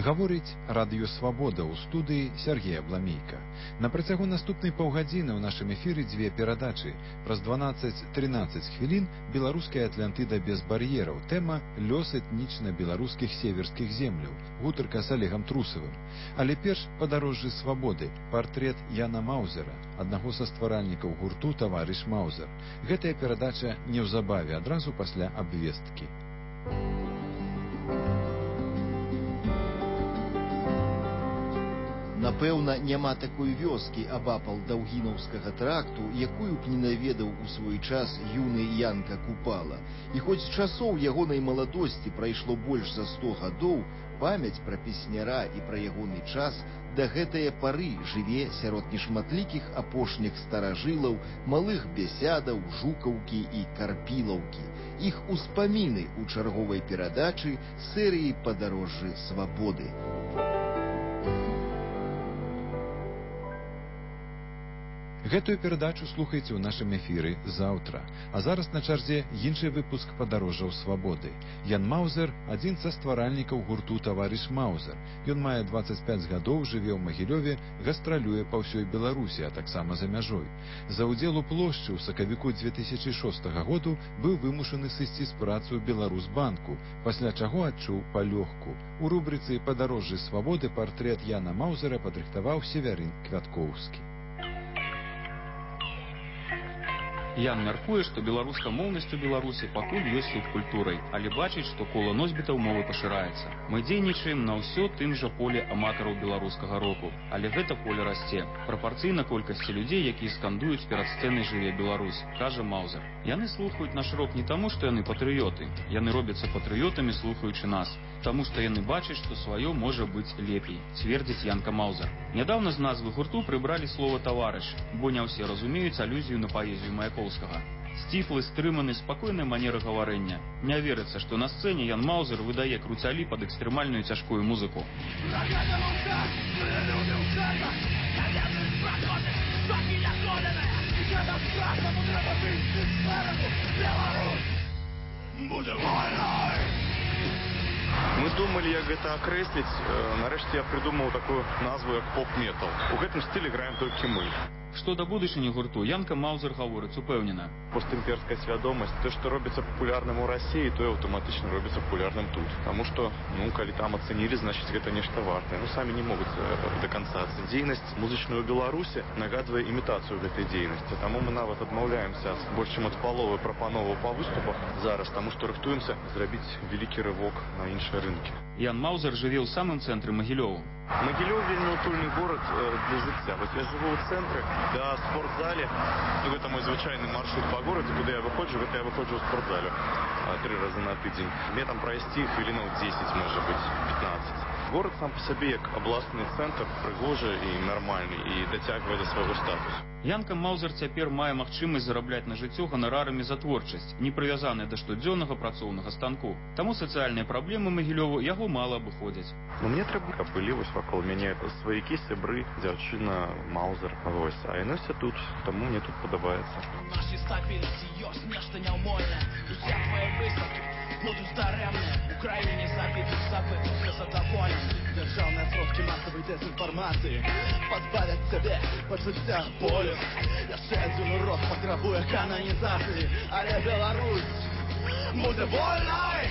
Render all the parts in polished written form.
Гаворыць радыё «Свабода» ў студыі Сергея Бламейка. На працягу наступнай паўгадзіны ў нашым эфіры дзве перадачы. Праз 12-13 хвілін беларуская Атлантыда без бар'ераў. Тэма «Лёс этнічна-беларускіх северскіх земляў». Гутарка з Олегам Трусавым. Але перш падарожжы свабоды. Партрэт Яна Маузера, аднаго са стваральнікаў гурту «Таварыш Маузер». Гэтая перадача неўзабаве, адразу пасля абвесткі. Напэўна, няма такой вёскі абапал Даўгінаўскага тракту, якую б не наведаў у свой час юны Янка Купала. І хоць часоў ягонай маладосці прайшло больш за 100 гадоў, памяць пра песняра і пра ягоны час да гэтае пары жыве сярод нешматлікіх апошніх старажылаў, малых бесядаў, жукаўкі і карпілаўкі. Іх успаміны ў чарговай перадачы серыі «Падарожжы свабоды». Гэтую перадачу слухайце ў нашым эфіры заўтра. А зараз на чарзе іншы выпуск «Падарожжаў свабоды». Ян Маузер – адзін са стваральнікаў гурту «Таварыш Маузер». Ён мае 25 гадоў, жыве ў Магілёве, гастралюе па ўсёй Беларусі, а таксама за мяжой. За ўдзел у плошчы ў сакавіку 2006 году быў вымушаны сысці з працы ў Беларусбанку, пасля чаго адчуў палёгку. У рубрыцы «Падарожжы свабоды» партрэт Яна Маузера падрыхтаваў Севярын Квяткоўскі. Ян мяркуе, што беларускамоўнасць у Беларусі пакуль ёсць субкультурай, але бачыць, што кола носьбітаў мовы пашыраецца. Мы дзейнічаем на ўсё тым жа поле аматараў беларускага року, але гэта поле расце. Прапарцыйна колькасці людзей, якія скандуюць перад сцэнай «Жыве Беларусь», кажа Маузер. Яны слухаюць наш рок не таму, што яны патрыёты. Яны робяцца патрыётамі, слухаючы нас. Таму што яны бачаць, што сваё можа быць лепей, цвердзіць Янка Маузер. Нядаўна з назвы гурту прыбралі слова «таварыш», бо не ўсе разумеюць алюзію на паэзію Маяковскага. Сціплы, стрыманы, спакойная манера гаварэння. Не верыцца, што на сцэне Ян Маузер выдае круцялі пад экстрэмальную цяжкую музыку. Мы думали, як гэта акрэсліць. Нарэшце я придумаў такую назву, як поп-метал. У гэтым стылі граем толькі мы. Што да будучыні гурту, Янка Маузер гаворыць упэўнена. Постімперская свядомасць, то, што робіцца папулярным у Расіі, то аўтаматычна робіцца папулярным тут. Таму што, калі там ацэнілі, значыць гэта нешта вартае. Самі не могуць да канца. Дзейнасць музычную ў Беларусі нагадвае імітацыю гэтай дзейнасці. Таму мы нават адмаўляемся больш чым ад паловы прапановаў па выступах зараз, таму што рыхтуемся зрабіць вялікі рывок на іншыя рынкі. Ян Маузер жыве ў самым цэнтры Магілёву. Магілёў вельмі утульны горад для жыцця. Вось я жыву ў цэнтры, да спортзале. Гэта мой звычайны маршрут па горадзе, куды я выходжу, гэта я выходжу ў спортзалю 3 разы на тыдзень. Мне там прайсці хвілінаў 10, можа быць, 15. Горад сам па сабе як абласны цэнтр прыгожы і нармальны і дацягвае да свайго статусу. Янка Маузер цяпер мае магчымасць зарабляць на жыццё ганарарамі за творчасць, не прывязаная да штодзённага працоўнага станку. Таму сацыяльныя праблемы Магілёву яго мала абыходзяць. Мне трэба, каб былі вось вакол мяне сваякі, сябры, дзяўчына, Маузер. А яны все тут, таму мне тут падабаецца. Нашай стабільнасці ёсць нешта няўмольнае. Усе твае высновкі будуць дарэмныя. У краіне забітых забытых все задаволены. Дзяржаўныя сродкі масавай дэзінфармацыі пазбавяць цябе пачуцця болю. Яшчэ адзін урок патрабуе кананізацыі, але Беларусь будзе вольнай.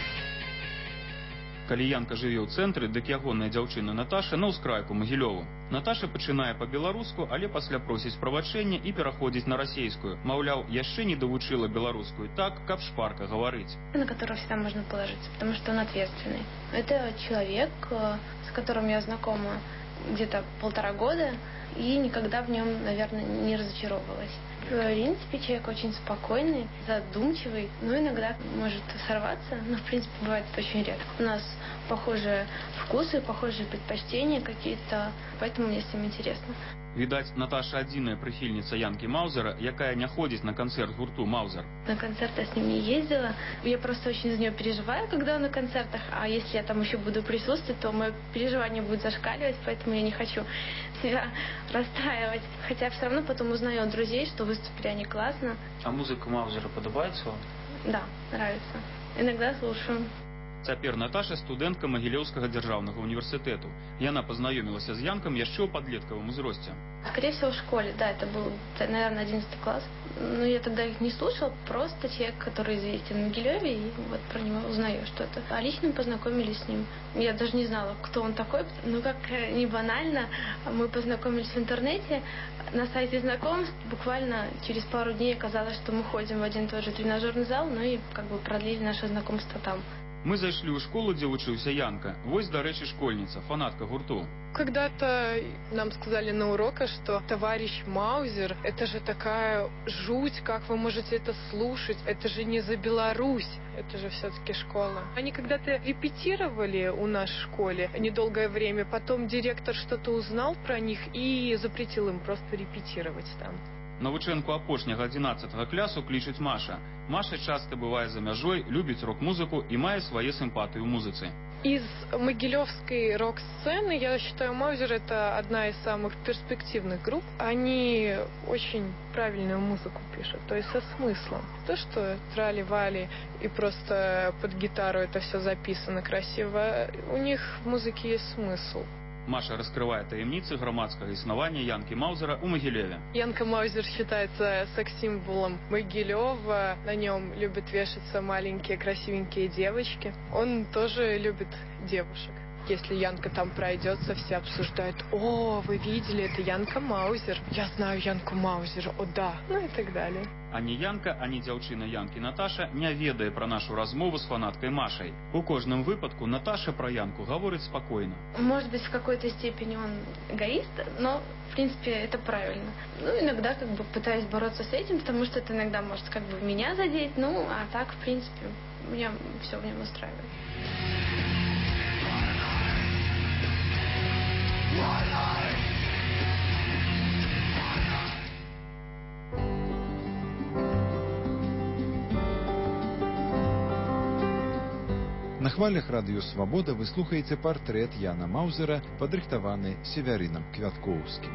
Калі Янка жыве ў цэнтры, дык ягоная дзяўчына Наташа на ўскрайку Магілёву. Наташа пачынае па-беларуску, але пасля просіць прабачэння і пераходзіць на расейскую. Маўляў, яшчэ не давучыла беларускую так, каб шпарка гаварыць. На которого всегда можно положиться, потому что он ответственный. Это человек, с которым я знакома где-то 1,5 года, и никогда в нем, наверное, не разочаровывалась. В принципе, человек очень спокойный, задумчивый, но иногда может сорваться, но, в принципе, бывает это очень редко. У нас похожие вкусы, похожие предпочтения какие-то, поэтому мне с ним интересно. Відаць, Наташа адзіная прыхільніца Янкі Маузера, якая не ходзіць на концерт гурту Маузер. На концерт я с ним не ездила. Я просто очень за нее переживаю, когда он на концертах. А если я там еще буду присутствовать, то мое переживание будет зашкаливать, поэтому я не хочу себя расстраивать. Хотя все равно потом узнаю от друзей, что выступили они классно. А музыка Маузера подобается вам? Да, нравится. Иногда слушаю. Цяпер Наташа студэнтка Магілёўскага дзяржаўнага універсітэту. Яна пазнаёмілася з Янкам яшчэ ў падлеткавым узросце. Скорее всего, в школе, да, это был, наверное, 11 класс. Но я тогда их не слушала, просто человек, который известен в Могилеве, и вот про него узнаю что-то. А лично мы познакомились с ним. Я даже не знала, кто он такой, но как не банально, мы познакомились в интернете, на сайте знакомств. Буквально через пару дней оказалось, что мы ходим в один и тот же тренажерный зал, ну и как бы продлили наше знакомство там. Мы зайшлі ў школу, дзе вучыўся Янка. Вось, дарэчы, школьніца, фанатка гурту. Когда-то нам сказали на уроках, что товарищ Маузер, это же такая жуть, как вы можете это слушать, это же не за Беларусь, это же все-таки школа. Они когда-то репетировали у нас в школе недолгое время, потом директор что-то узнал про них и запретил им просто репетировать там. Навучэнку апошняга 11 клясу клічуць Маша. Маша часта бывае за мяжой, любіць рок-музыку і мае свае сімпатыі ў музыцы. Из могилевской рок-сцены, я считаю, Маузер это одна из самых перспективных групп. Они очень правильную музыку пишут, то есть со смыслом. То, что трали-вали и просто под гитару это все записано красиво, у них в музыке есть смысл. Маша раскрывае таямніцы грамадскага існавання Янкі Маузера ў Могилеве. Янка Маузер считается секс-символом Могилева. На нем любят вешаться маленькие красивенькие девочки. Он тоже любит девушек. Если Янка там пройдется, все обсуждают: «О, вы видели, это Янка Маузер. Я знаю Янку Маузер, о да», ну и так далее. Ані Янка, ані дзяўчына Янкі Наташа не ведае пра нашу размову з фанаткай Машай. У кожным выпадку Наташа пра Янку гаворыць спакойна. Может быть, в какой-то степени он эгоист, но, в принципе, это правильно. Ну, иногда как бы пытаюсь бороться с этим, потому что это иногда может как бы меня задеть, ну, а так, в принципе, меня все в нем устраивает. На хвалях радыё «Свабода» вы слухаеце партрэт Яна Маузера, падрыхтаваны Севярынам Квяткоўскім.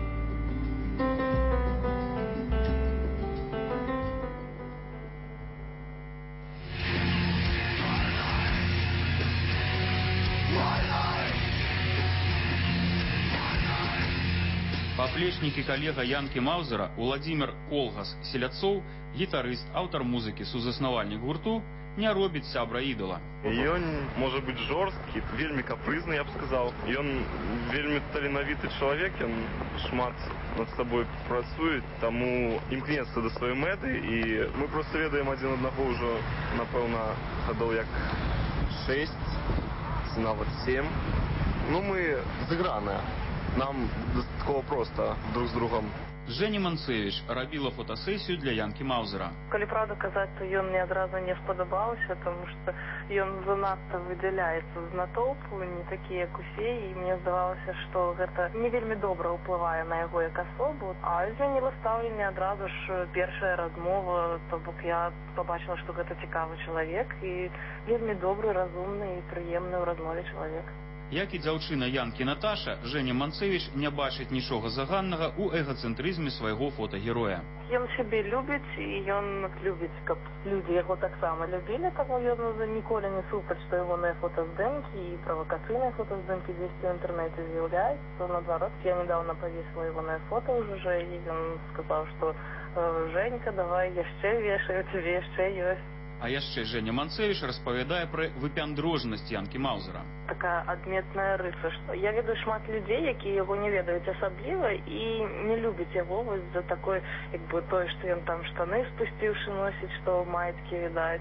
Паплечнік і калега Янкі Маузера Уладзімір Колгас Селяцоў, гітарыст, аўтар музыкі, сузаснавальнік гурту, не робіць сябра ідала. Ён можа быць жорсткі, вельмі капрызны, я б сказаў. Ён вельмі таленавіты чалавек, ён шмат над сабой працуе, таму імкнецца да сваёй мэты, і мы проста ведаем адзін аднаго ўжо, напэўна, гадоў як 6, нават 7. Ну, мы зыграныя. Нам дастаткова проста друг з другом. Жэня Манцевіч рабіла фотасесію для Янкі Маузера. Калі правду казаць, то ён мне адразу не спадабаўся, тому што ён занадта выдзяляецца з натоўпу, не такі, як усе, і мне здавалася, што гэта не вельмі добра ўплывае на яго як асобу. А змяніла стаўленне адразу ж першая размова, то бок я пабачыла, што гэта цікавы чалавек і вельмі добры, разумны і прыемны ў размове чалавек. Як і дзяўчына Янкі Наташа, Жэня Манцевіч не бачыць нічога заганнага ў эгацэнтрызме свайго фотагероя. Ён сябе любіць, і ён любіць, каб людзі яго таксама любілі, таму ён ніколі не супраць, што ягоныя фотаздымкі і правакацыйныя фотаздымкі дзесьці ў інтэрнэце з'яўляюцца. Наадварот, я недавно павесіла ягонае фота ўжо, і ён сказаў, што «Жэнька, давай яшчэ вешай, у цябе яшчэ ёсць». А яшчэ Жэня Манцевіч распавядае пра выпяндрожнасць Янкі Маузера. Такая адметная рыса, што я ведаю шмат людзей, якія яго не ведаюць асабліва і не любяць яго вось за такой, як бы тое, што ён там штаны спусціўшы носіць, што маечкі відаць.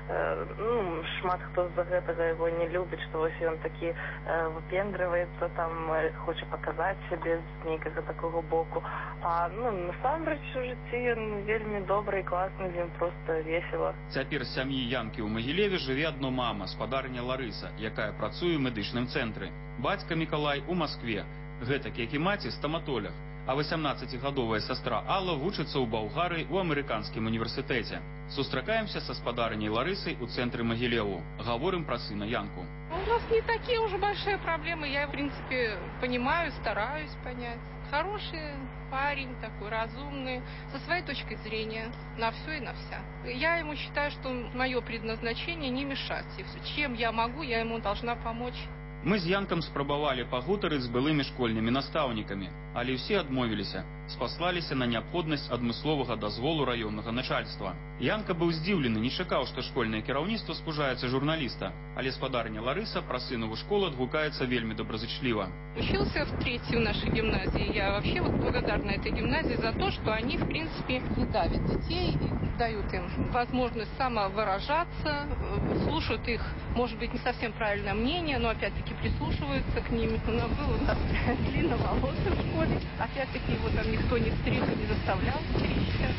Ну, шмат хто з-за гэтага яго не любіць, што вось ён такі выпендрываецца, там хоча паказаць сябе з нейкага такого боку. А насамрэч у жыцці ён вельмі добры і класны, з ім проста весела. Цяпер з сям'і Янкі ў Магілеве жыве адно мама, спадарня Ларыса, якая працуе ў медычным цэнтры. Бацька Мікалай у Маскве, гэтак як і маці стаматолог. А 18гадовая сестра Алла вучыцца ў Балгарыі ў амерыканскім універсітэце. Сустракаемся со спадарняй Ларысай у цэнтры Магілеву. Говорим про сына Янку. У нас не такие уже большие проблемы. Я, в принципе, понимаю, стараюсь понять. Хороший парень, такой разумный, со своей точкой зрения на все и на вся. Я ему считаю, что мое предназначение не мешать. И чем я могу, я ему должна помочь. Мы з Янкам спрабавалі пагутарыць з былымі школьнымі настаўнікамі, але ўсе адмовіліся, спаслаліся на неабходнасць адмысловага дазволу раённага начальства. Янка быў здзіўлены, не чакаў, што школьнае кіраўніцтва спужаецца журналіста, але спадарня Ларыса пра сынову школу адгукаецца вельмі добразычліва. Учился в 3-й в нашей гимназии. Я вообще благодарна этой гимназии за то, что они, в принципе, не давят детей, дают им возможность самовыражаться, слушают их, может быть, не совсем правильное мнение, но опять-таки прислушиваются к ним. Но был у нас длинноволосый в школе. Опять-таки его там никто не стриг и не заставлял стричься.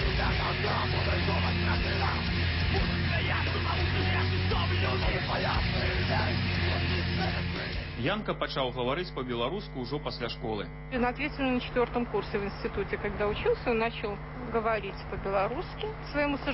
Янка пачаў гаварыць по-беларуску ўжо пасля школы. Ответственно на 4-м курсе в институте, когда учился, он начал говорить по-белорусски. К своему